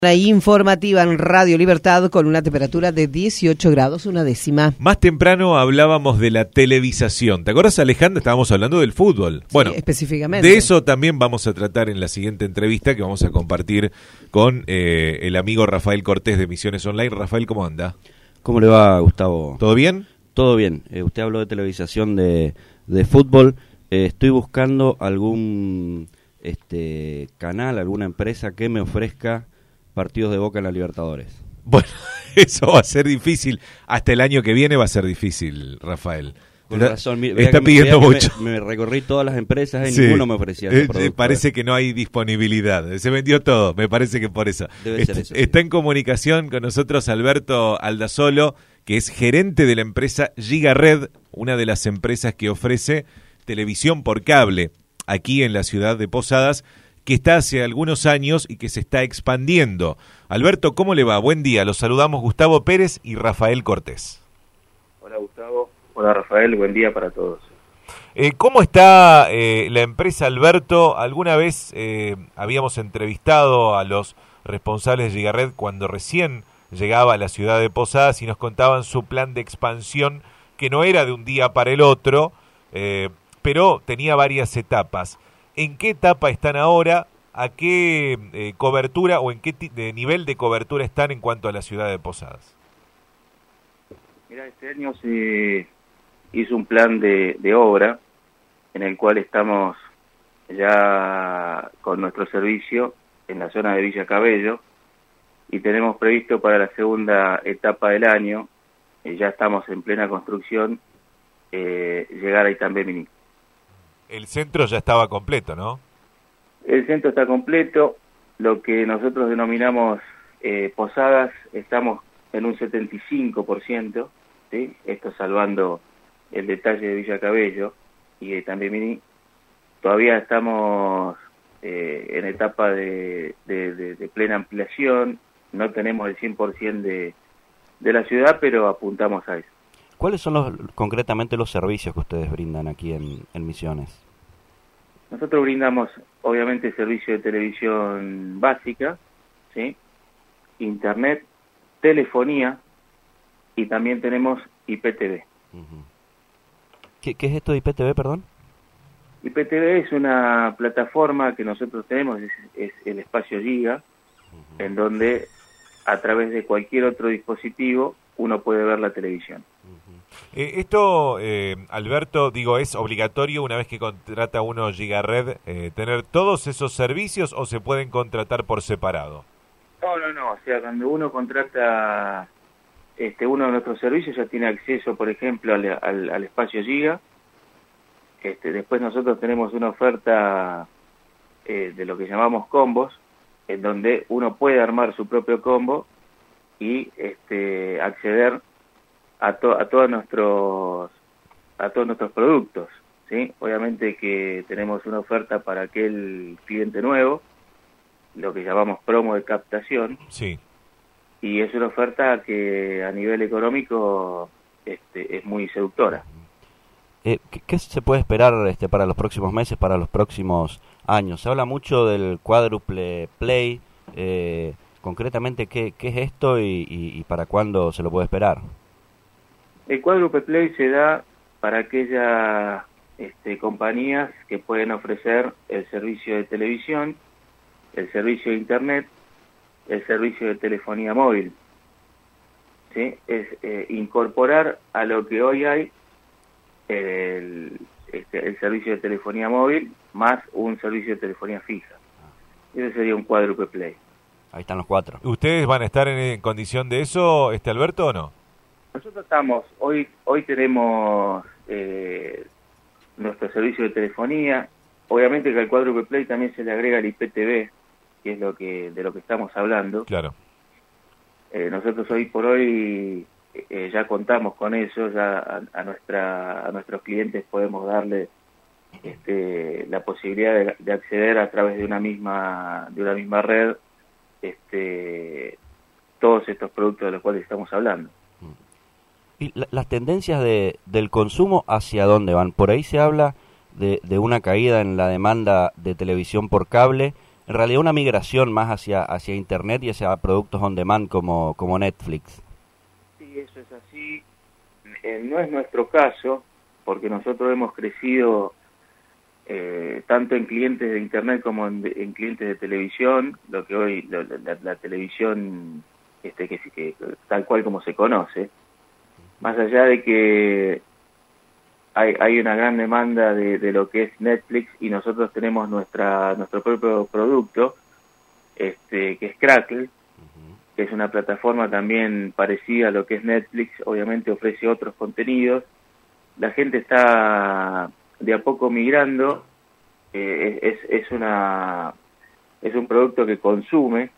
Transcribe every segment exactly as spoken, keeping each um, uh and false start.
Informativa en Radio Libertad con una temperatura de dieciocho grados, una décima. Más temprano hablábamos de la televisación. ¿Te acuerdas, Alejandra? Estábamos hablando del fútbol. Bueno, sí, específicamente. De eso también vamos a tratar en la siguiente entrevista que vamos a compartir con eh, el amigo Rafael Cortés de Misiones Online. Rafael, ¿cómo anda? ¿Cómo le va, Gustavo? ¿Todo bien? Todo bien. Eh, usted habló de televisación de, de fútbol. Eh, estoy buscando algún este canal, alguna empresa que me ofrezca partidos de Boca en la Libertadores. Bueno, eso va a ser difícil. Hasta el año que viene va a ser difícil, Rafael. Con razón, mira, está que, pidiendo mucho. Me, me recorrí todas las empresas y sí. ninguno me ofrecía ese producto. Eh, parece que no hay disponibilidad. Se vendió todo, me parece que por eso. Debe Est ser eso. Está Sí. en comunicación con nosotros Alberto Aldasolo, que es gerente de la empresa Gigared, una de las empresas que ofrece televisión por cable aquí en la ciudad de Posadas, que está hace algunos años y que se está expandiendo. Alberto, ¿cómo le va? Buen día, los saludamos Gustavo Pérez y Rafael Cortés. Hola Gustavo, hola Rafael, buen día para todos. Eh, ¿Cómo está eh, la empresa, Alberto? Alguna vez eh, habíamos entrevistado a los responsables de Gigared cuando recién llegaba a la ciudad de Posadas y nos contaban su plan de expansión, que no era de un día para el otro, eh, pero tenía varias etapas. ¿En qué etapa están ahora? ¿A qué eh, cobertura o en qué de nivel de cobertura están en cuanto a la ciudad de Posadas? Mira, este año se hizo un plan de, de obra en el cual estamos ya con nuestro servicio en la zona de Villa Cabello y tenemos previsto para la segunda etapa del año, eh, ya estamos en plena construcción, eh, llegar a Itambé-Miní. El centro ya estaba completo, ¿no? El centro está completo, lo que nosotros denominamos eh, Posadas, estamos en un setenta y cinco por ciento, ¿sí? Esto salvando el detalle de Villa Cabello y de Itambé-Miní. Todavía estamos eh, en etapa de, de, de, de plena ampliación, no tenemos el cien por ciento de, de la ciudad, pero apuntamos a eso. ¿Cuáles son los, concretamente los servicios que ustedes brindan aquí en, en Misiones? Nosotros brindamos, obviamente, servicio de televisión básica, ¿sí? Internet, telefonía y también tenemos I P T V. Uh-huh. ¿Qué, ¿Qué es esto de I P T V, perdón? I P T V es una plataforma que nosotros tenemos, es, es el espacio Giga, uh-huh, en donde a través de cualquier otro dispositivo uno puede ver la televisión. Eh, esto, eh, Alberto, digo, ¿es obligatorio una vez que contrata uno Gigared eh, tener todos esos servicios o se pueden contratar por separado? No, no, no, o sea, cuando uno contrata este uno de nuestros servicios ya tiene acceso, por ejemplo, al, al, al espacio Giga. Este, después nosotros tenemos una oferta eh, de lo que llamamos combos, en donde uno puede armar su propio combo y este, acceder a, to, a todos nuestros a todos nuestros productos, ¿sí? Obviamente que tenemos una oferta para aquel cliente nuevo, lo que llamamos promo de captación. Sí. Y es una oferta que a nivel económico este, es muy seductora. Eh, ¿qué, ¿Qué se puede esperar este, para los próximos meses, para los próximos años? Se habla mucho del cuádruple play. Eh, concretamente, ¿qué, ¿qué es esto y, y, y para cuándo se lo puede esperar? El cuádruple play se da para aquellas este, compañías que pueden ofrecer el servicio de televisión, el servicio de internet, el servicio de telefonía móvil. ¿Sí? Es eh, incorporar a lo que hoy hay el, este, el servicio de telefonía móvil más un servicio de telefonía fija. Ese sería un cuádruple play. Ahí están los cuatro. ¿Ustedes van a estar en, en condición de eso, este Alberto, o no? Nosotros estamos, hoy hoy tenemos eh, nuestro servicio de telefonía. Obviamente que al cuádruple play también se le agrega el I P T V, que es lo que de lo que estamos hablando. Claro. Eh, nosotros hoy por hoy eh, ya contamos con eso, ya a, a nuestra a nuestros clientes podemos darle este, la posibilidad de, de acceder a través de una misma de una misma red este, todos estos productos de los cuales estamos hablando. ¿Y la, las tendencias de, del consumo hacia dónde van? Por ahí se habla de, de una caída en la demanda de televisión por cable en realidad una migración más hacia hacia Internet y hacia productos on demand como, como Netflix. Sí, eso es así. Eh, no es nuestro caso, porque nosotros hemos crecido eh, tanto en clientes de Internet como en, en clientes de televisión, lo que hoy la, la, la televisión este que, que tal cual como se conoce, más allá de que hay, hay una gran demanda de, de lo que es Netflix y nosotros tenemos nuestra nuestro propio producto, este que es Crackle, que es una plataforma también parecida a lo que es Netflix, obviamente ofrece otros contenidos. La gente está de a poco migrando, eh, es, es una es un producto que consume,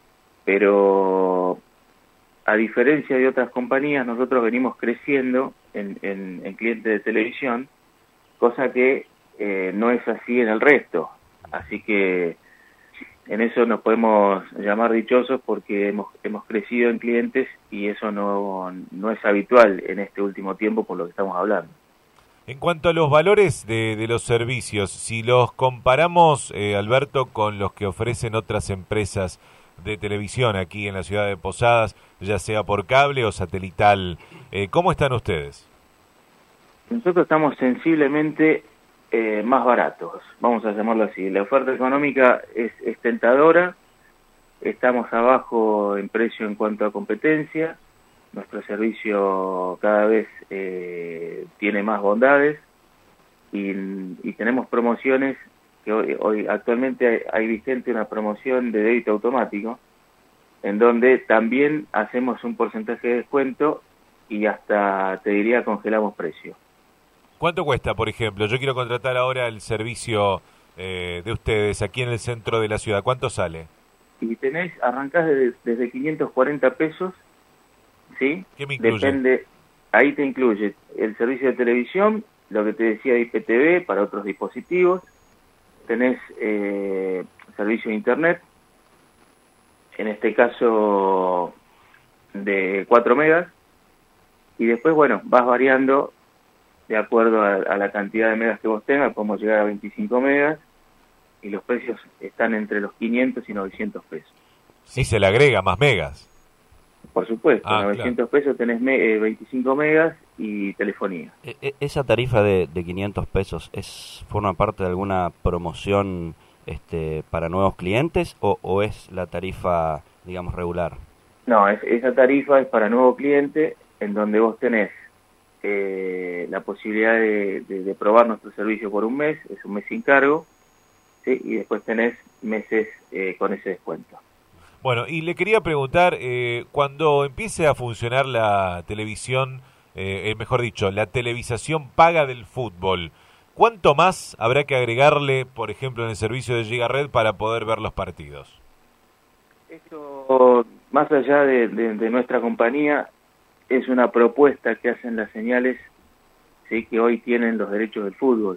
pero a diferencia de otras compañías, nosotros venimos creciendo en, en, en clientes de televisión, cosa que eh, no es así en el resto. Así que en eso nos podemos llamar dichosos porque hemos hemos crecido en clientes y eso no, no es habitual en este último tiempo por lo que estamos hablando. En cuanto a los valores de, de los servicios, si los comparamos, eh, Alberto, con los que ofrecen otras empresas de televisión aquí en la ciudad de Posadas, ya sea por cable o satelital, eh, ¿cómo están ustedes? Nosotros estamos sensiblemente eh, más baratos, vamos a llamarlo así. La oferta económica es, es tentadora, estamos abajo en precio en cuanto a competencia, nuestro servicio cada vez eh, tiene más bondades y, y tenemos promociones que hoy, hoy actualmente hay, hay vigente una promoción de débito automático en donde también hacemos un porcentaje de descuento y hasta, te diría, congelamos precio. ¿Cuánto cuesta, por ejemplo? Yo quiero contratar ahora el servicio eh, de ustedes aquí en el centro de la ciudad. ¿Cuánto sale? Y tenés, arrancás desde, desde quinientos cuarenta pesos, ¿sí? ¿Qué me incluye? Depende, ahí te incluye el servicio de televisión, lo que te decía de I P T V para otros dispositivos, tenés eh, servicio de internet, en este caso de cuatro megas, y después, bueno, vas variando de acuerdo a, a la cantidad de megas que vos tengas, podemos llegar a veinticinco megas, y los precios están entre los quinientos y novecientos pesos. Sí, se le agrega más megas. Por supuesto, Ah, novecientos pesos tenés me, eh, veinticinco megas y telefonía. E- e- ¿Esa tarifa de, de quinientos pesos es forma parte de alguna promoción este, para nuevos clientes o, o es la tarifa, digamos, regular? No, es, esa tarifa es para nuevo cliente, en donde vos tenés eh, la posibilidad de, de, de probar nuestro servicio por un mes, es un mes sin cargo, ¿sí? Y después tenés meses eh, con ese descuento. Bueno, y le quería preguntar, eh, cuando empiece a funcionar la televisión, eh, mejor dicho, la televisación paga del fútbol, ¿cuánto más habrá que agregarle, por ejemplo, en el servicio de Gigared para poder ver los partidos? Esto, más allá de, de, de nuestra compañía, es una propuesta que hacen las señales, ¿sí? Que hoy tienen los derechos del fútbol.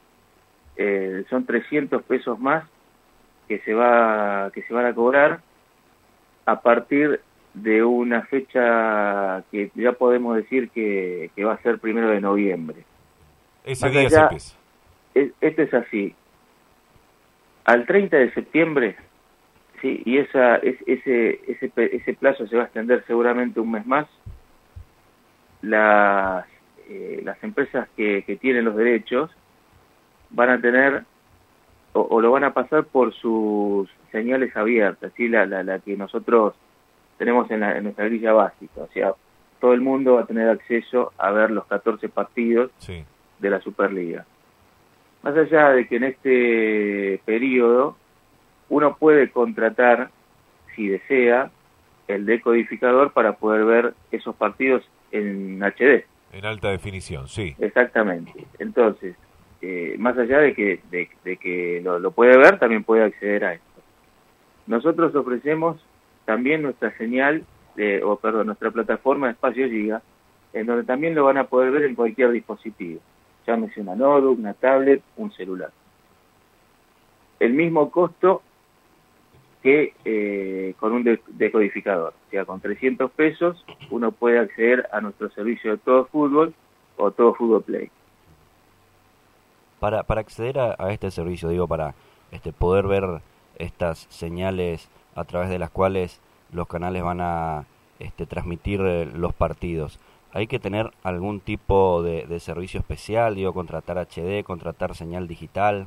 Eh, son trescientos pesos más que se va que se van a cobrar a partir de una fecha que ya podemos decir que, que va a ser primero de noviembre. Ese Más día allá, se empieza. es, esto es así. Al treinta de septiembre, sí, y esa es, ese ese ese plazo se va a extender seguramente un mes más. Las eh, las empresas que, que tienen los derechos van a tener o, o lo van a pasar por sus señales abiertas, ¿sí? la, la, la que nosotros tenemos en, la, en nuestra grilla básica, o sea, todo el mundo va a tener acceso a ver los catorce partidos Sí. de la Superliga. Más allá de que en este periodo uno puede contratar, si desea, el decodificador para poder ver esos partidos en H D. En alta definición, sí. Exactamente. Entonces, eh, más allá de que de, de que lo, lo puede ver, también puede acceder a esto. Nosotros ofrecemos también nuestra señal, de, o perdón, nuestra plataforma de Espacio Giga, en donde también lo van a poder ver en cualquier dispositivo. Llámese una notebook, una tablet, un celular. El mismo costo que eh, con un de- decodificador. O sea, con trescientos pesos uno puede acceder a nuestro servicio de Todo Fútbol o Todo Fútbol Play. Para, para acceder a, a este servicio, digo, para este, poder ver estas señales a través de las cuales los canales van a este, transmitir eh, los partidos. ¿Hay que tener algún tipo de, de servicio especial, digo, contratar H D, contratar señal digital?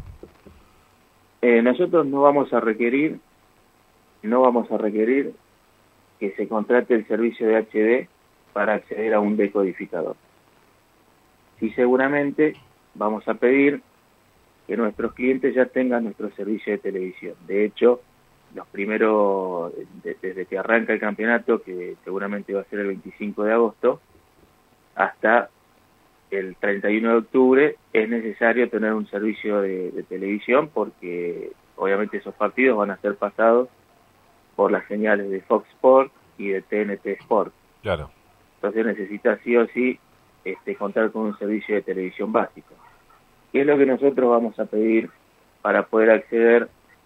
Eh, nosotros no vamos a requerir, no vamos a requerir que se contrate el servicio de H D para acceder a un decodificador. Sí, seguramente vamos a pedir que nuestros clientes ya tengan nuestro servicio de televisión. De hecho, los primeros, de, desde que arranca el campeonato, que seguramente va a ser el veinticinco de agosto, hasta el treinta y uno de octubre, es necesario tener un servicio de, de televisión porque obviamente esos partidos van a ser pasados por las señales de Fox Sports y de T N T Sport. Claro. Entonces necesita sí o sí este, contar con un servicio de televisión básico. ¿Qué es lo que nosotros vamos a pedir para poder acceder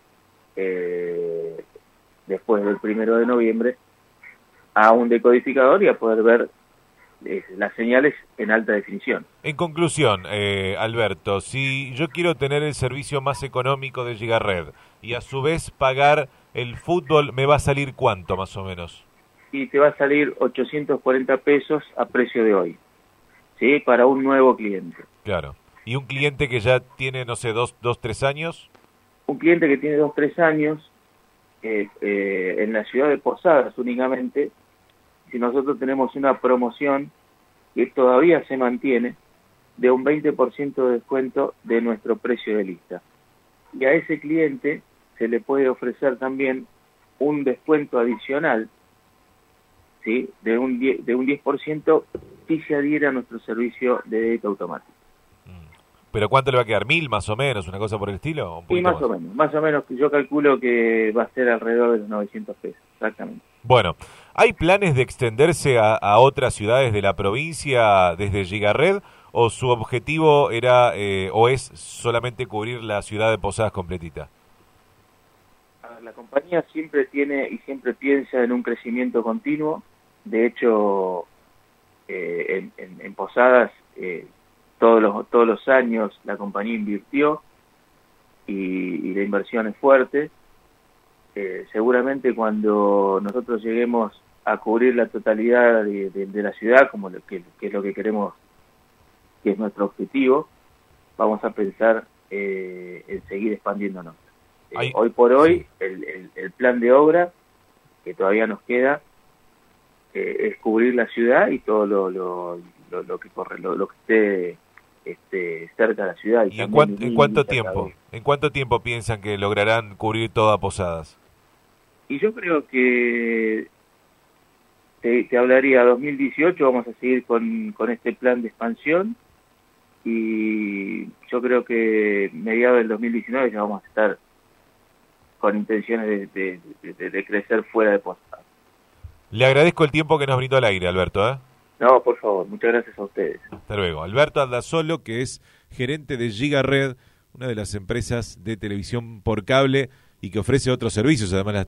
eh, después del primero de noviembre a un decodificador y a poder ver eh, las señales en alta definición? En conclusión, eh, Alberto, si yo quiero tener el servicio más económico de Gigared y a su vez pagar el fútbol, ¿me va a salir cuánto más o menos? Y te va a salir ochocientos cuarenta pesos a precio de hoy, ¿sí? Para un nuevo cliente. Claro. ¿Y un cliente que ya tiene, no sé, dos, dos tres años? Un cliente que tiene dos, tres años, eh, eh, en la ciudad de Posadas únicamente, si nosotros tenemos una promoción que todavía se mantiene, de un veinte por ciento de descuento de nuestro precio de lista. Y a ese cliente se le puede ofrecer también un descuento adicional, ¿sí? de un diez, de un diez por ciento si se adhiere a nuestro servicio de débito automático. ¿Pero cuánto le va a quedar? ¿Mil más o menos? ¿Una cosa por el estilo? Sí, más, más o menos. Más o menos, yo calculo que va a ser alrededor de los novecientos pesos, exactamente. Bueno, ¿hay planes de extenderse a, a otras ciudades de la provincia desde Gigared o su objetivo era eh, o es solamente cubrir la ciudad de Posadas completita? La compañía siempre tiene y siempre piensa en un crecimiento continuo. De hecho, eh, en, en, en Posadas eh, todos los todos los años la compañía invirtió y, y la inversión es fuerte. Eh, seguramente cuando nosotros lleguemos a cubrir la totalidad de, de, de la ciudad, como lo que, que es lo que queremos, que es nuestro objetivo, vamos a pensar eh, en seguir expandiéndonos. Eh, hoy por hoy, sí. el, el, el plan de obra que todavía nos queda eh, es cubrir la ciudad y todo lo, lo, lo, lo que corre, lo, lo que esté este, cerca de la ciudad. ¿Y, ¿Y en, cuan, en cuánto tiempo? ¿En cuánto tiempo piensan que lograrán cubrir toda Posadas? Y yo creo que te, te hablaría dos mil dieciocho, vamos a seguir con, con este plan de expansión y yo creo que mediados del dos mil diecinueve ya vamos a estar con intenciones de, de, de, de, de crecer fuera de Posadas. Le agradezco el tiempo que nos brindó al aire, Alberto. ¿eh? No, por favor, muchas gracias a ustedes. Hasta luego. Alberto Aldasolo, que es gerente de Gigared, una de las empresas de televisión por cable y que ofrece otros servicios, además